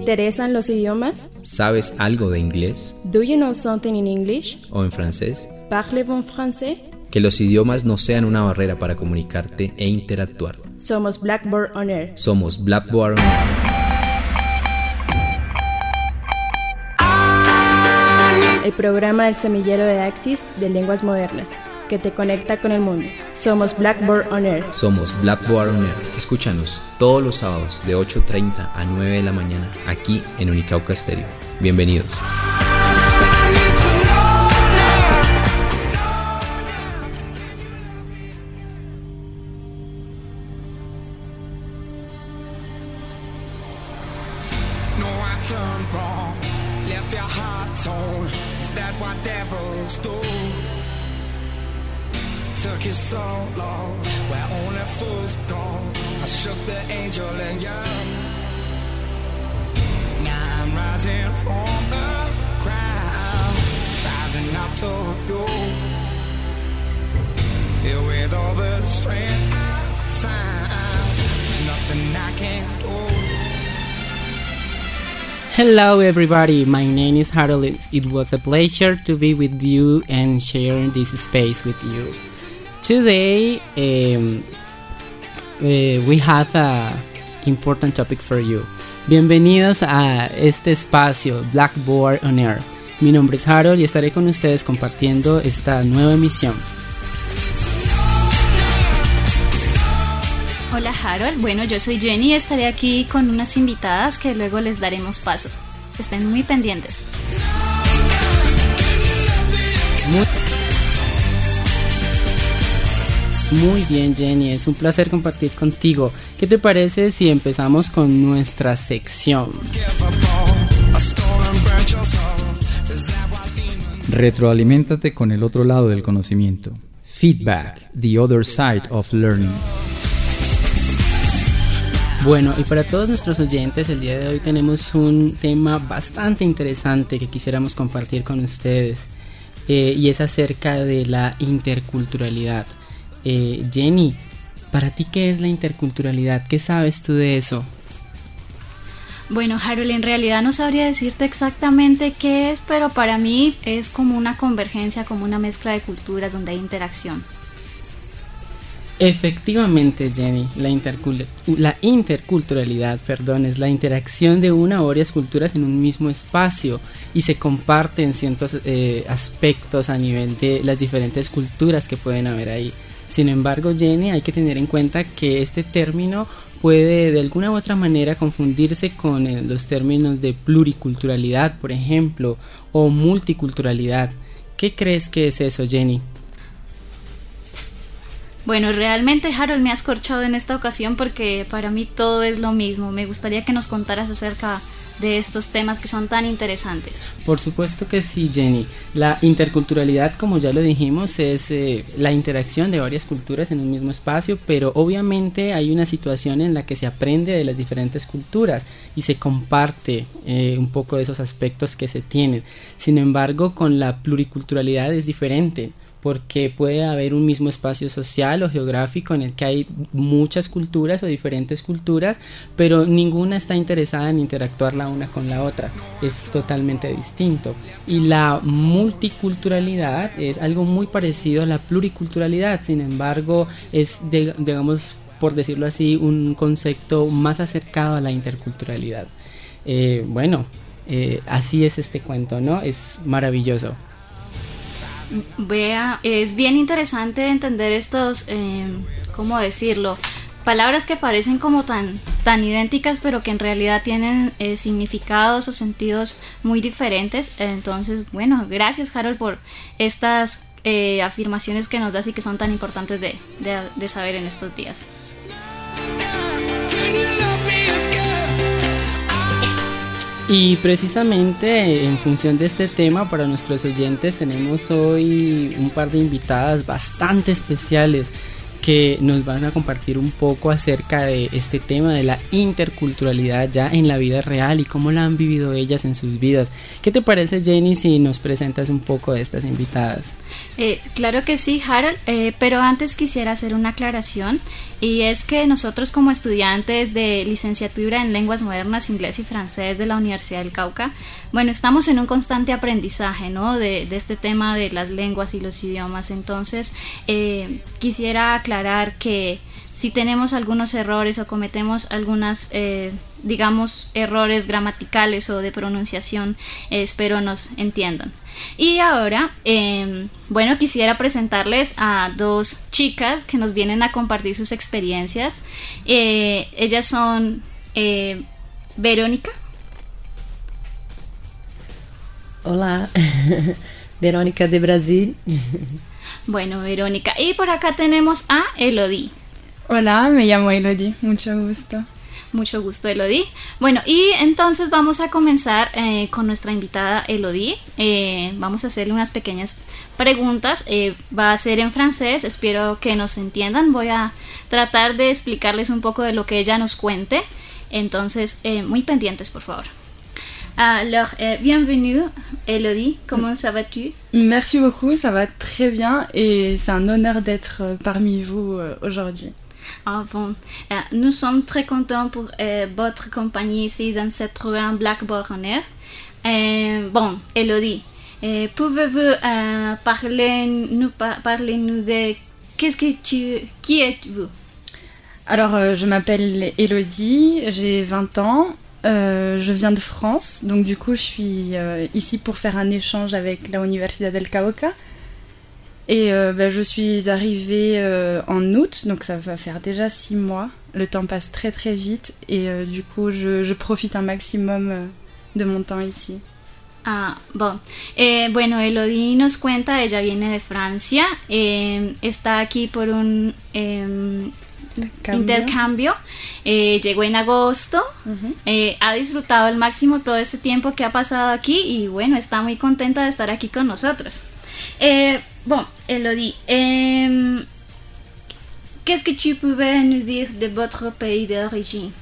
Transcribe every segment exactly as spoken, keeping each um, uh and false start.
interesan los idiomas? ¿Sabes algo de inglés? Do you know something in English? ¿O en francés? Parlez-vous en français? Que los idiomas no sean una barrera para comunicarte e interactuar. Somos Blackboard On Air. Somos Blackboard On Air. El programa del semillero de Axis de lenguas modernas, que te conecta con el mundo. Somos Blackboard On Air. Somos Blackboard On Air. Escúchanos todos los sábados de ocho treinta a nueve de la mañana aquí en Unicauca Stereo. Bienvenidos. Took it so long, where only fools go. I shook the angel and young. Now I'm rising from the crowd, rising up to you. Filled with all the strength I found, there's nothing I can't do. Hello everybody, my name is Harold. It was a pleasure to be with you and share this space with you. Today um, uh, we have a important topic for you. Bienvenidos a este espacio Blackboard On Air. Mi nombre es Harold y estaré con ustedes compartiendo esta nueva emisión. Hola Harold, bueno, yo soy Jenny y estaré aquí con unas invitadas que luego les daremos paso. Estén muy pendientes. Muy, muy bien Jenny, es un placer compartir contigo. ¿Qué te parece si empezamos con nuestra sección? Retroaliméntate con el otro lado del conocimiento. Feedback, the other side of learning. Bueno, y para todos nuestros oyentes, el día de hoy tenemos un tema bastante interesante que quisiéramos compartir con ustedes, eh, y es acerca de la interculturalidad. Eh, Jenny, ¿para ti qué es la interculturalidad? ¿Qué sabes tú de eso? Bueno, Harold, en realidad no sabría decirte exactamente qué es, pero para mí es como una convergencia, como una mezcla de culturas donde hay interacción. Efectivamente, Jenny, la, intercul- la interculturalidad, perdón, es la interacción de una o varias culturas en un mismo espacio y se comparten ciertos eh, aspectos a nivel de las diferentes culturas que pueden haber ahí. Sin embargo, Jenny, hay que tener en cuenta que este término puede de alguna u otra manera confundirse con eh, los términos de pluriculturalidad, por ejemplo, o multiculturalidad. ¿Qué crees que es eso, Jenny? Bueno, realmente Harold me has corchado en esta ocasión porque para mí todo es lo mismo. Me gustaría que nos contaras acerca de estos temas que son tan interesantes. Por supuesto que sí, Jenny. La interculturalidad, como ya lo dijimos, es eh, la interacción de varias culturas en un mismo espacio, pero obviamente hay una situación en la que se aprende de las diferentes culturas y se comparte eh, un poco de esos aspectos que se tienen. Sin embargo, con la pluriculturalidad es diferente, porque puede haber un mismo espacio social o geográfico en el que hay muchas culturas o diferentes culturas, pero ninguna está interesada en interactuar la una con la otra. Es totalmente distinto. Y la multiculturalidad es algo muy parecido a la pluriculturalidad, sin embargo es, de, digamos, por decirlo así, un concepto más acercado a la interculturalidad. Eh, bueno, eh, así es este cuento, ¿no? Es maravilloso. Vea, es bien interesante entender estos, eh, ¿cómo decirlo? Palabras que parecen como tan, tan idénticas, pero que en realidad tienen eh, significados o sentidos muy diferentes. Entonces, bueno, gracias Harold por estas eh, afirmaciones que nos das y que son tan importantes de, de, de saber en estos días. Y precisamente en función de este tema, para nuestros oyentes tenemos hoy un par de invitadas bastante especiales que nos van a compartir un poco acerca de este tema de la interculturalidad ya en la vida real y cómo la han vivido ellas en sus vidas. ¿Qué te parece, Jenny, si nos presentas un poco de estas invitadas? Eh, claro que sí, Harold, eh, pero antes quisiera hacer una aclaración. y es que nosotros como estudiantes de licenciatura en lenguas modernas, inglés y francés de la Universidad del Cauca, bueno, estamos en un constante aprendizaje, ¿no? de, de este tema de las lenguas y los idiomas. Entonces eh, quisiera aclarar que si tenemos algunos errores o cometemos algunas, eh, digamos, errores gramaticales o de pronunciación, eh, espero nos entiendan. Y ahora, eh, bueno, quisiera presentarles a dos chicas que nos vienen a compartir sus experiencias. Eh, ellas son eh, Verónica. Olá, Verônica de Brasil. Bueno, Verónica. Y por acá tenemos a Elodie. Hola, me llamo Elodie, mucho gusto. Mucho gusto, Elodie. Bueno, y entonces vamos a comenzar eh, con nuestra invitada Elodie. Eh, vamos a hacerle unas pequeñas preguntas. Eh, va a ser en francés, espero que nos entiendan. Voy a tratar de explicarles un poco de lo que ella nos cuente. Entonces, eh, muy pendientes, por favor. Alors, euh, bienvenue Elodie, comment ça va-tu? Merci beaucoup, ça va très bien et c'est un honneur d'être parmi vous euh, aujourd'hui. Ah bon, euh, nous sommes très contents pour euh, votre compagnie ici dans ce programme Blackboard on Air. Euh, bon, Elodie, euh, pouvez-vous euh, parler, nous, parler nous de qu'est-ce que tu, qui êtes-vous? Alors, euh, je m'appelle Elodie, j'ai vingt ans. Euh, je viens de France, donc du coup je suis euh, ici pour faire un échange avec la Universidad del Cauca et euh, bah, je suis arrivée euh, en août, donc ça va faire déjà six mois, le temps passe très très vite et euh, du coup je, je profite un maximum euh, de mon temps ici. Ah, bon. Eh, bueno, Elodie nos cuenta, ella viene de Francia, eh, está aquí por un eh, Cambio. intercambio, eh, llegó en agosto, uh-huh. eh, ha disfrutado al máximo todo este tiempo que ha pasado aquí y bueno, está muy contenta de estar aquí con nosotros. Eh, bon, Elodie, eh, qu'est-ce que tu pouvais nous dire de votre pays d'origine?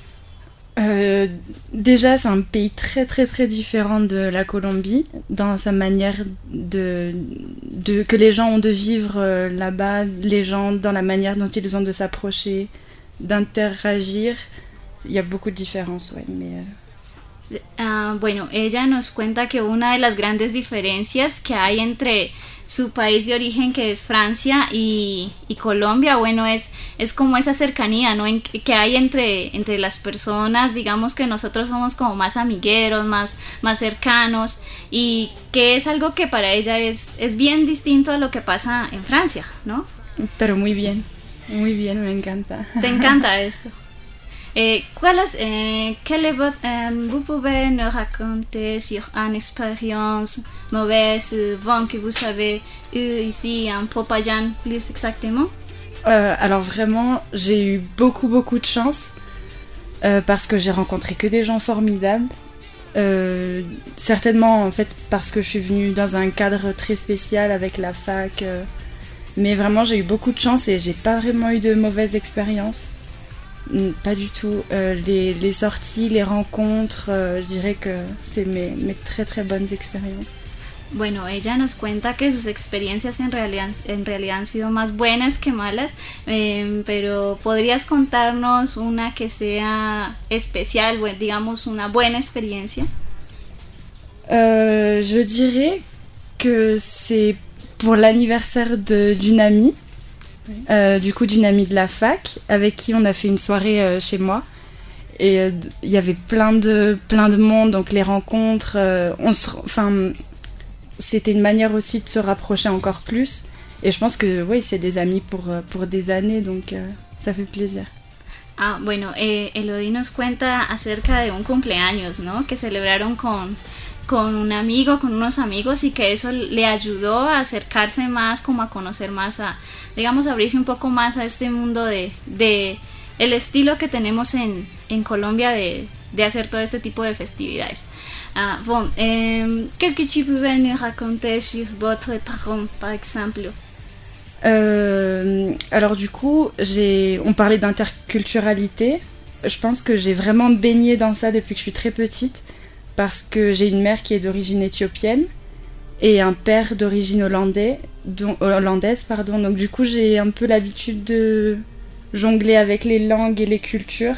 Euh, déjà, c'est un pays très très très différent de la Colombie dans sa manière de, de que les gens ont de vivre euh, là-bas, les gens dans la manière dont ils ont de s'approcher, d'interagir. Il y a beaucoup de différences, ouais, mais... Euh... Uh, bueno, ella nos cuenta que una de las grandes diferencias que hay entre su país de origen, que es Francia, y, y Colombia, bueno, es, es como esa cercanía, ¿no? En, que hay entre, entre las personas, digamos que nosotros somos como más amigueros, más, más cercanos, y que es algo que para ella es, es bien distinto a lo que pasa en Francia, ¿no? Pero muy bien, muy bien, me encanta. ¿Te encanta esto? Eh, ¿cuáles, eh, quelle eh, vous pouvez nous raconter sur une expérience mauvaise, bon, que vous avez eu ici en Popayán plus exactement? euh, Alors vraiment, j'ai eu beaucoup beaucoup de chance euh, parce que j'ai rencontré que des gens formidables. Euh, certainement en fait parce que je suis venue dans un cadre très spécial avec la fac, euh, mais vraiment j'ai eu beaucoup de chance et j'ai pas vraiment eu de mauvaises expériences. Pas du tout. Euh, les, les sorties, les rencontres, euh, je dirais que c'est mes, mes très très bonnes expériences. Bueno, ella nos cuenta que sus experiencias en realidad, en realidad han sido más buenas que malas, eh, pero ¿podrías contarnos una que sea especial, bueno, digamos una buena experiencia? Euh, je dirais que c'est pour l'anniversaire de, d'une amie. Euh, du coup d'une amie de la fac avec qui on a fait une soirée euh, chez moi et il euh, y avait plein de, plein de monde, donc les rencontres, euh, on se, enfin, c'était une manière aussi de se rapprocher encore plus et je pense que oui, c'est des amis pour, pour des années, donc euh, ça fait plaisir. Ah, bueno, eh, Elodie nos cuenta acerca de un cumpleaños, ¿no? Que celebraron con con un amigo, con unos amigos, y que eso le ayudó a acercarse más, como a conocer más, a, digamos, abrirse un poco más a este mundo de, de el estilo que tenemos en, en Colombia de, de hacer todo este tipo de festividades. Ah, bon, eh, qu'est-ce que tu pouvais nous raconter sur votre parent, par exemple? Euh, alors du coup, j'ai, on parlait d'interculturalité. Je pense que j'ai vraiment baigné dans ça depuis que je suis très petite, parce que j'ai une mère qui est d'origine éthiopienne et un père d'origine hollandais, donc, hollandaise. Pardon. Donc du coup, j'ai un peu l'habitude de, jongler avec les langues et les cultures.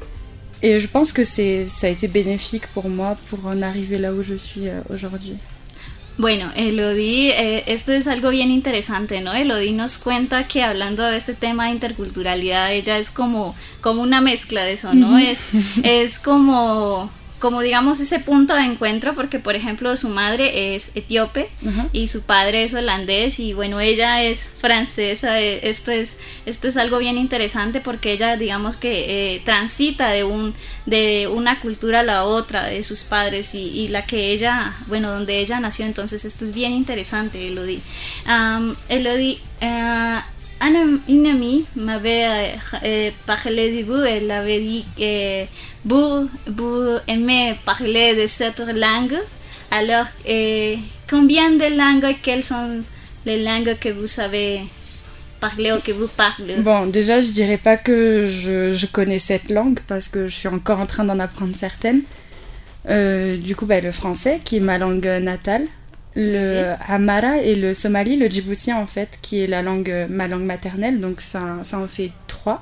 Et je pense que c'est, ça a été bénéfique pour moi pour en arriver là où je suis euh, aujourd'hui. Bueno, Elodie, eh, esto es algo bien interesante, ¿no? Elodie nos cuenta que hablando de este tema de interculturalidad, ella es como, como una mezcla de eso, ¿no? es, es como, como digamos ese punto de encuentro, porque por ejemplo su madre es etíope uh-huh. y su padre es holandés y bueno, ella es francesa. Esto es, esto es algo bien interesante porque ella digamos que eh, transita de, un, de una cultura a la otra de sus padres y, y la que ella, bueno, donde ella nació. Entonces esto es bien interesante, Elodie. Um, Elodie, uh, une amie m'avait euh, parlé de vous, elle avait dit que vous, vous aimez parler de cette langue. Alors, euh, combien de langues, quelles sont les langues que vous savez parler ou que vous parlez? Bon, déjà, je dirais pas que je, je connais cette langue parce que je suis encore en train d'en apprendre certaines. Euh, du coup, bah, le français, qui est ma langue natale. Le Amara et le Somali, le djiboutien en fait, qui est la langue, ma langue maternelle, donc ça, ça en fait trois.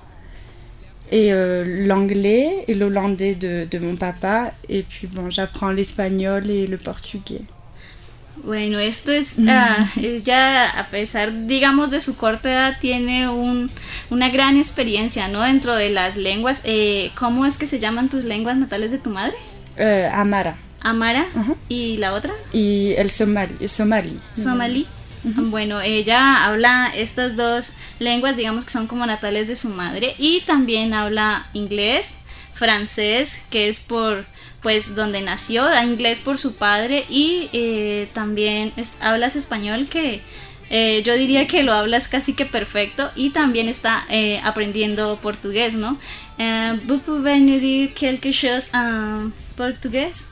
Et euh, l'anglais et l'hollandais de, de mon papa, et puis bon, j'apprends l'espagnol et le portugais. Bueno, esto es, uh, ella a pesar, digamos, de su corta edad, tiene un, una gran experiencia, ¿no? Dentro de las lenguas. Eh, ¿Cómo es que se llaman tus lenguas natales de tu madre? Uh, Amara. Amara, uh-huh. ¿Y la otra? Y el somali. El somali. Somali. Uh-huh. Bueno, ella habla estas dos lenguas, digamos que son como natales de su madre, y también habla inglés, francés, que es por, pues, donde nació, da inglés por su padre, y eh, también es, hablas español, que eh, yo diría que lo hablas casi que perfecto, y también está eh, aprendiendo portugués, ¿no? Eh, ¿Vous pouvez nous dire quelque chose en portugués?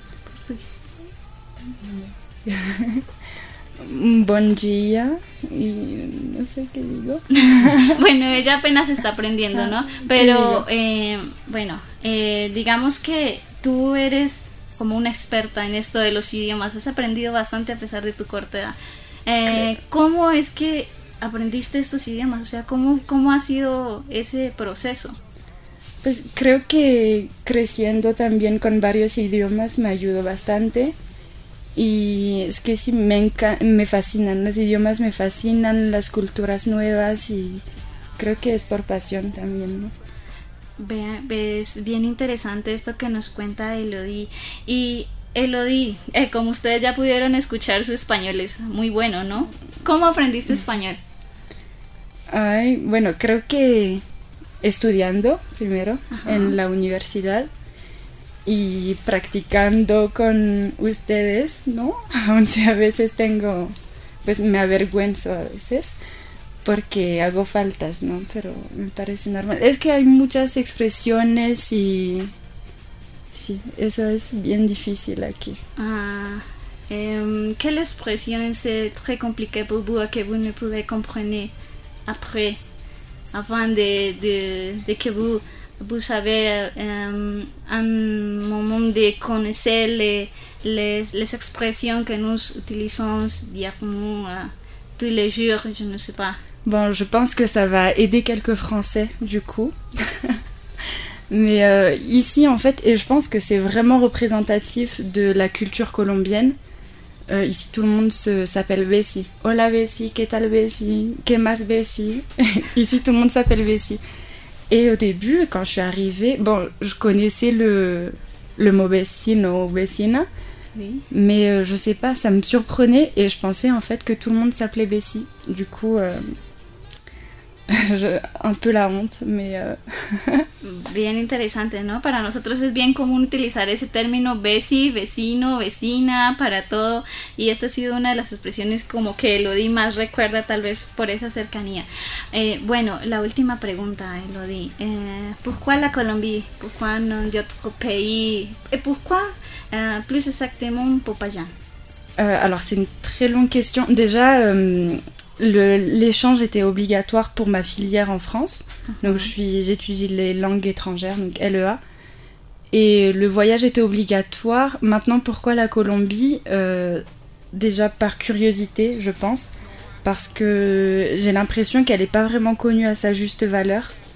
Bon día y no sé qué digo. Bueno, ella apenas está aprendiendo, ¿no? Pero eh, bueno, eh, digamos que tú eres como una experta en esto de los idiomas, has aprendido bastante a pesar de tu corta edad. Eh, ¿Cómo es que aprendiste estos idiomas? O sea, ¿cómo, cómo ha sido ese proceso? Pues creo que creciendo también con varios idiomas me ayudó bastante. Y es que sí, me, enca- me fascinan, los idiomas me fascinan, las culturas nuevas, y creo que es por pasión también, ¿no? Ve, es bien interesante esto que nos cuenta Elodie. Y Elodie, eh, como ustedes ya pudieron escuchar, su español es muy bueno, ¿no? ¿Cómo aprendiste español? Ay, bueno, creo que estudiando primero. Ajá. En la universidad. Y practicando con ustedes, ¿no? Aunque a veces tengo, pues me avergüenzo a veces porque hago faltas, ¿no? Pero me parece normal. Es que hay muchas expresiones y sí, eso es bien difícil aquí. Ah, euh, quelle expression c'est très compliqué pour vous que vous ne pouvez comprendre après, avant de, de, de que vous vous savez, euh, un moment de connaître les, les, les expressions que nous utilisons dialement euh, tous les jours, je ne sais pas. Bon, je pense que ça va aider quelques Français, du coup. Mais euh, ici, en fait, et je pense que c'est vraiment représentatif de la culture colombienne. Euh, ici, tout le monde se, s'appelle Bessie. Hola Bessie, ¿qué tal Bessie? ¿Qué más Bessie? Ici, tout le monde s'appelle Bessie. Et au début, quand je suis arrivée, bon, je connaissais le, le mot vecino ou vecina, oui. Mais euh, je sais pas, ça me surprenait et je pensais en fait que tout le monde s'appelait Bessie. Du coup, euh, je, un peu la honte, mais... Euh... Bien interesante, ¿no? Para nosotros es bien común utilizar ese término Bessie, vecino, vecina, para todo, y esta ha sido una de las expresiones como que Elodie más recuerda, tal vez por esa cercanía. Eh, bueno, la última pregunta, Elodie. Eh, ¿Pourquoi la Colombie? ¿Pourquoi non d'autres pays? Et pourquoi euh, plus exactement Popayan? euh, Alors, c'est une très longue question. Déjà... Euh, Le, l'échange était obligatoire pour ma filière en France, uh-huh. Donc je suis, j'étudie les langues étrangères, donc L E A, et le voyage était obligatoire. Maintenant, pourquoi la Colombie? euh, Déjà par curiosité, je pense, parce que j'ai l'impression qu'elle n'est pas vraiment connue à sa juste valeur.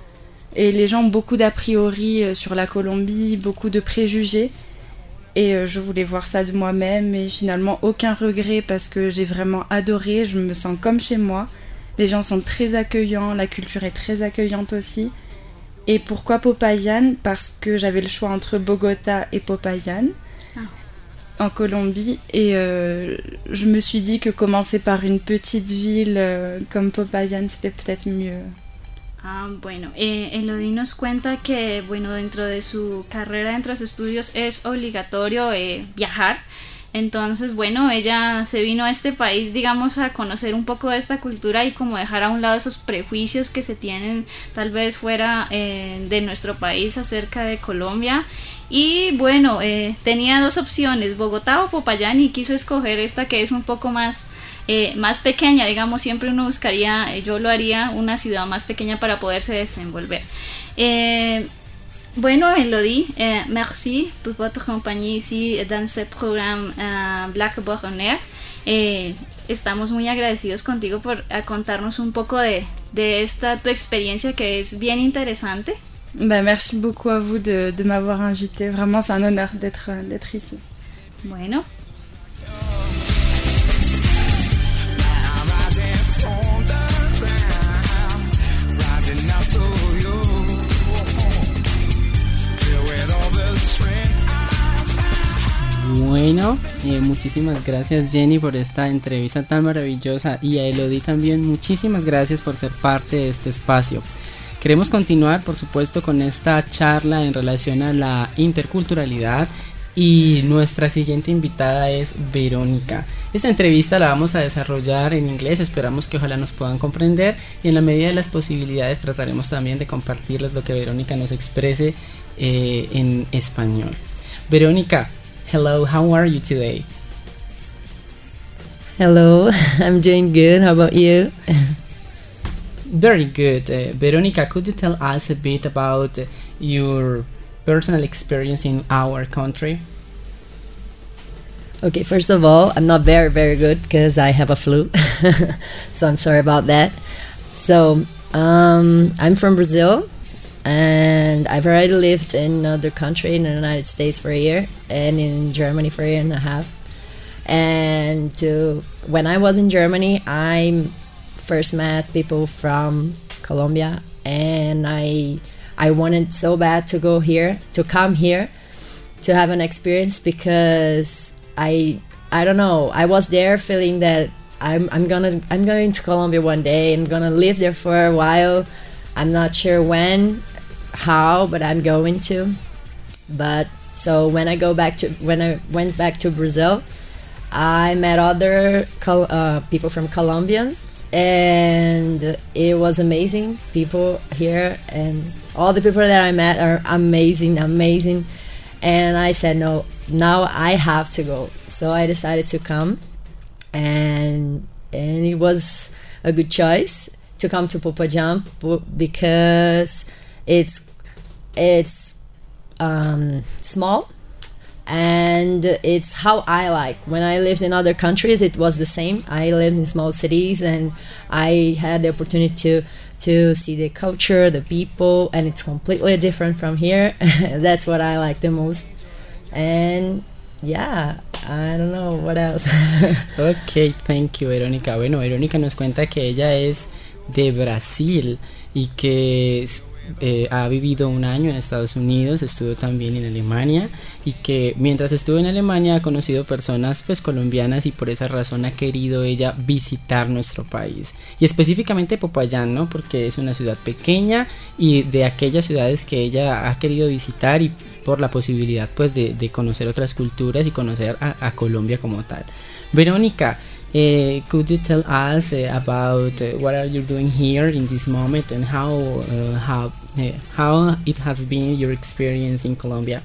Et les gens ont beaucoup d'a priori euh, sur la Colombie, beaucoup de préjugés. Et euh, je voulais voir ça de moi-même et finalement aucun regret parce que j'ai vraiment adoré, je me sens comme chez moi. Les gens sont très accueillants, la culture est très accueillante aussi. Et pourquoi Popayán? Parce que j'avais le choix entre Bogota et Popayán ah. en Colombie. Et euh, je me suis dit que commencer par une petite ville euh, comme Popayán, c'était peut-être mieux. Ah, bueno, eh, Elodie nos cuenta que, bueno, dentro de su carrera, dentro de sus estudios es obligatorio eh, viajar. Entonces, bueno, ella se vino a este país, digamos, a conocer un poco de esta cultura y como dejar a un lado esos prejuicios que se tienen tal vez fuera eh, de nuestro país acerca de Colombia. Y bueno, eh, tenía dos opciones, Bogotá o Popayán, y quiso escoger esta que es un poco más... Eh, más pequeña, digamos, siempre uno buscaría, eh, yo lo haría, una ciudad más pequeña para poderse desenvolver. Eh, bueno, Elodie, eh, merci pour votre compagnie ici dans ce programme uh, Blackboard on Air. Eh, estamos muy agradecidos contigo por a contarnos un poco de, de esta tu experiencia que es bien interesante. Ben, merci beaucoup à vous de, de m'avoir invité, vraiment c'est un honneur d'être, d'être ici. Bueno. Bueno, eh, muchísimas gracias Jenny por esta entrevista tan maravillosa y a Elodie también muchísimas gracias por ser parte de este espacio. Queremos continuar por supuesto con esta charla en relación a la interculturalidad y nuestra siguiente invitada es Verónica. Esta entrevista la vamos a desarrollar en inglés, esperamos que ojalá nos puedan comprender y en la medida de las posibilidades trataremos también de compartirles lo que Verónica nos exprese eh, en español. Verónica, hello, how are you today? Hello, I'm doing good. How about you? Very good. Uh, Verónica, could you tell us a bit about uh, your personal experience in our country? Okay, first of all, I'm not very, very good because I have a flu. So I'm sorry about that. So, um, I'm from Brazil. And I've already lived in another country, in the United States for a year, and in Germany for a year and a half. And to, when I was in Germany, I first met people from Colombia, and I I wanted so bad to go here, to come here, to have an experience because I I don't know, I was there feeling that I'm I'm gonna I'm going to Colombia one day and gonna live there for a while. I'm not sure when, how, but I'm going to. But so when I go back to when I went back to Brazil, I met other Col- uh, people from Colombia, and it was amazing. People here, and all the people that I met are amazing, amazing. And I said, no, now I have to go. So I decided to come, and and it was a good choice to come to Popayán because it's it's um, small, and it's how I like. When I lived in other countries, it was the same. I lived in small cities, and I had the opportunity to to see the culture, the people, and it's completely different from here. That's what I like the most. And yeah, I don't know what else. Ok, thank you, Verónica. Bueno, Verónica nos cuenta que ella es de Brasil y que eh, ha vivido un año en Estados Unidos, estuvo también en Alemania y que mientras estuvo en Alemania ha conocido personas pues colombianas y por esa razón ha querido ella visitar nuestro país y específicamente Popayán, ¿no? Porque es una ciudad pequeña y de aquellas ciudades que ella ha querido visitar y por la posibilidad pues de, de conocer otras culturas y conocer a, a Colombia como tal. Verónica, Uh, could you tell us uh, about uh, what are you doing here in this moment and how uh, how uh, how it has been your experience in Colombia?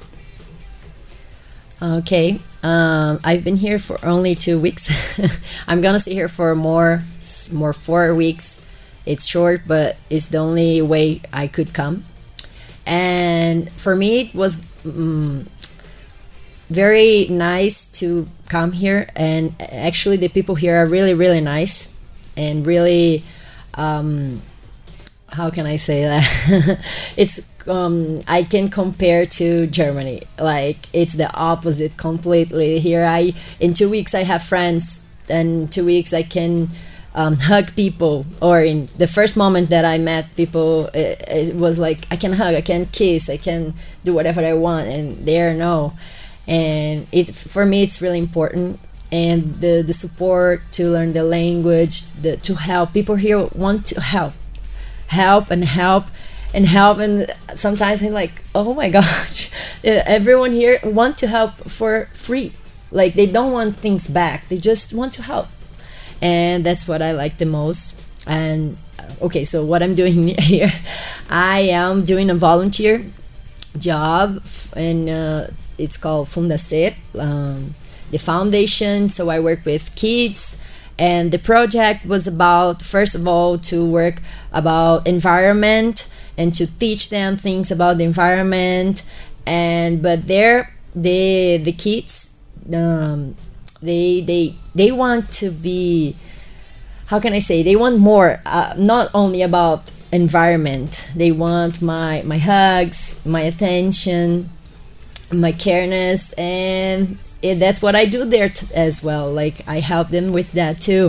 Okay, um, I've been here for only two weeks. I'm gonna stay here for more, more four weeks. It's short, but it's the only way I could come. And for me, it was um, very nice to come here, and actually the people here are really, really nice and really um, how can I say that? It's um, I can compare to Germany. Like it's the opposite completely. Here, I in two weeks I have friends, and two weeks I can um, hug people. Or in the first moment that I met people, it, it was like I can hug, I can kiss, I can do whatever I want, and there no. And it for me it's really important. And the the support to learn the language, the to help people here want to help. help and help and help and sometimes I'm like, oh my gosh, everyone here want to help for free. Like they don't want things back, they just want to help, and that's what I like the most. And okay, so what I'm doing here, I am doing a volunteer job, and uh, it's called Fundacer, um, the foundation. So I work with kids. And the project was about, first of all, to work about environment and to teach them things about the environment. And but there, the the kids, um, they they they want to be, how can I say? They want more, uh, not only about environment. They want my my hugs, my attention, my careness, and it, that's what I do there t- as well. Like I help them with that too.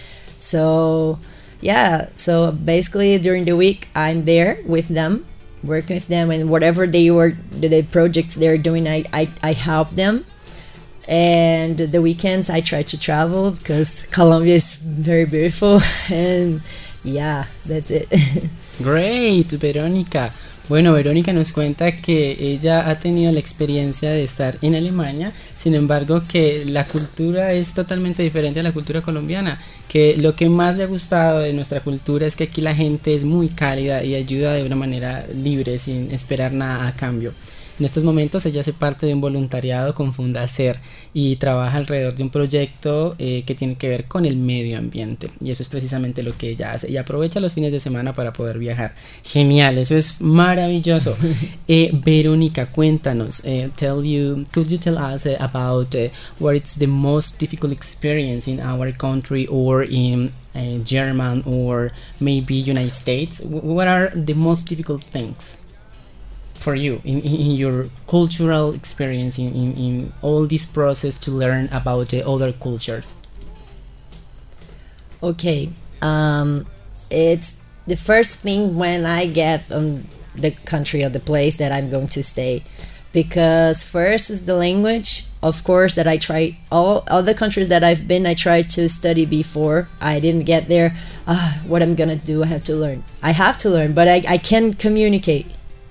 So yeah, so basically during the week I'm there with them, working with them, and whatever they were the, the projects they're doing, I, I I help them. And the weekends I try to travel because Colombia is very beautiful. And yeah, that's it. Great, Verónica. Bueno, Verónica nos cuenta que ella ha tenido la experiencia de estar en Alemania, sin embargo que la cultura es totalmente diferente a la cultura colombiana, que lo que más le ha gustado de nuestra cultura es que aquí la gente es muy cálida y ayuda de una manera libre, sin esperar nada a cambio. En estos momentos ella hace parte de un voluntariado con Fundacer y trabaja alrededor de un proyecto eh, que tiene que ver con el medio ambiente, y eso es precisamente lo que ella hace, y aprovecha los fines de semana para poder viajar. Genial, eso es maravilloso. eh, Verónica, cuéntanos, eh, tell you, could you tell us uh, about uh, what is the most difficult experience in our country or in uh, German or maybe United States? What are the most difficult things for you in, in your cultural experience, in, in, in all this process to learn about the other cultures? Okay, um, it's the first thing when I get on the country or the place that I'm going to stay, because first is the language. Of course, that I try all other countries that I've been, I tried to study before. I didn't get there. Uh, what I'm gonna do, I have to learn. I have to learn, but I, I can communicate.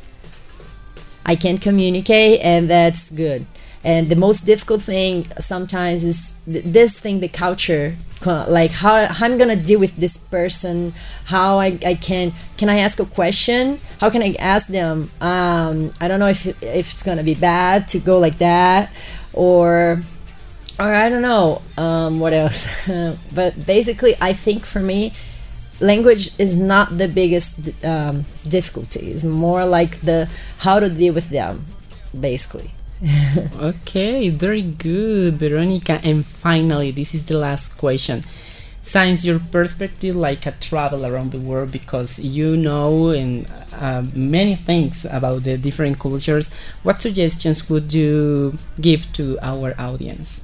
I can communicate, and that's good. And the most difficult thing sometimes is th- this thing, the culture, like how, how I'm gonna deal with this person, how I, I can can I ask a question, how can I ask them, um, I don't know if if it's gonna be bad to go like that, or or I don't know, um, what else. But basically I think for me, language is not the biggest um, difficulty. It's more like the how to deal with them, basically. Okay, very good, Verónica. And finally, this is the last question. Since your perspective, like a travel around the world, because you know and uh, many things about the different cultures, what suggestions would you give to our audience?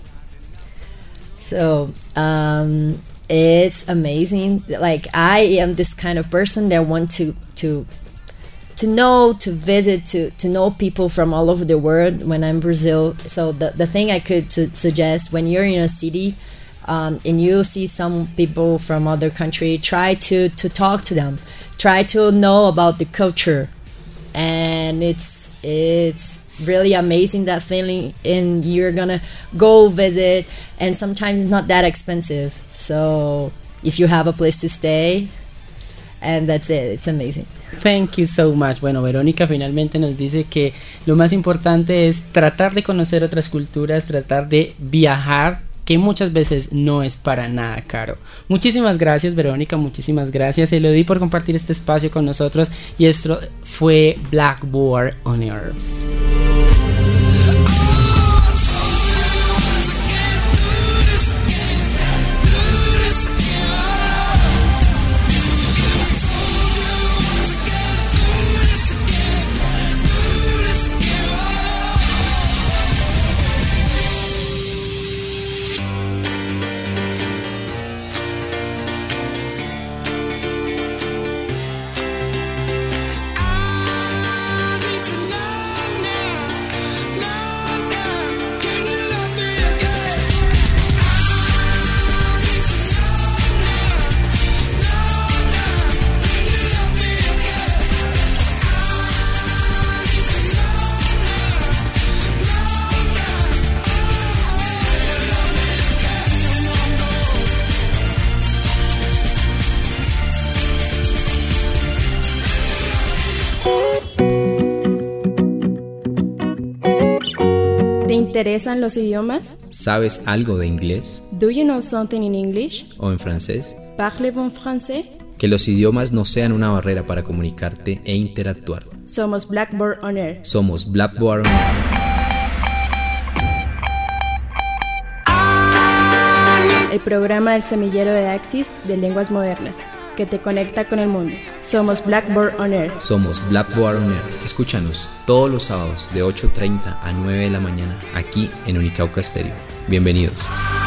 So, um, it's amazing. Like I am this kind of person that want to to to know, to visit, to to know people from all over the world when I'm in Brazil. So the, the thing I could to suggest, when you're in a city um, and you see some people from other country, try to to talk to them, try to know about the culture, and it's it's really amazing, that feeling. And you're gonna go visit, and sometimes it's not that expensive, so if you have a place to stay, and that's it, it's amazing. Thank you so much. Bueno, Verónica finalmente nos dice que lo más importante es tratar de conocer otras culturas, tratar de viajar, que muchas veces no es para nada caro. Muchísimas gracias, Verónica, muchísimas gracias, Elodie, por compartir este espacio con nosotros, y esto fue Blackboard on Air. interesan los idiomas? ¿Sabes algo de inglés Do you know something in English? o en francés? Parlez-vous français? Que los idiomas no sean una barrera para comunicarte e interactuar. Somos Blackboard On Air. Somos Blackboard On Air. El programa del semillero de Axis de lenguas modernas, que te conecta con el mundo. Somos Blackboard On Air. Somos Blackboard On Air. Escúchanos todos los sábados de ocho treinta a nueve de la mañana aquí en Unicauca Stereo. Bienvenidos.